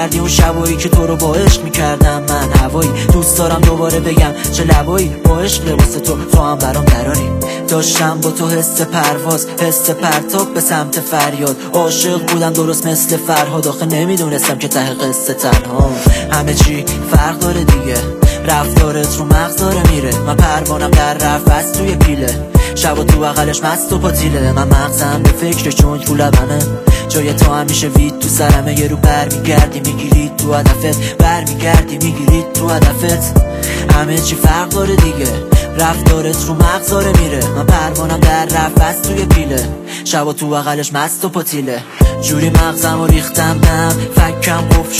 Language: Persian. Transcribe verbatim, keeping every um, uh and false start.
کردی اون شبایی که تو رو با عشق میکردم من هوایی. دوست دارم دوباره بگم چه لبایی با عشق لباس تو تو هم برام دراری. داشتم با تو حس پرواز، حس پرتاب به سمت فریاد. عاشق بودم درست مثل فرهاد، آخه نمیدونستم که ته قصه تنها. همه چی فرق داره دیگه، رفتارت رو مغز داره میره. من پروانم در رفت بس توی پیله، شبا تو بغلش مست و پاتیله. من مغزم به فکر چونک رو لبمه، جای تو همیشه وید تو سرمه. یه رو بر میگردی میگیری تو هدفت، بر میگردی میگیری تو هدفت. همه چی فرق داره دیگه، رفتارت رو مغز داره میره. من پروانم در رفت بس توی پیله، شبا تو بغلش مست و پاتیله. جوری مغزم و ریختم دم، فکم قفل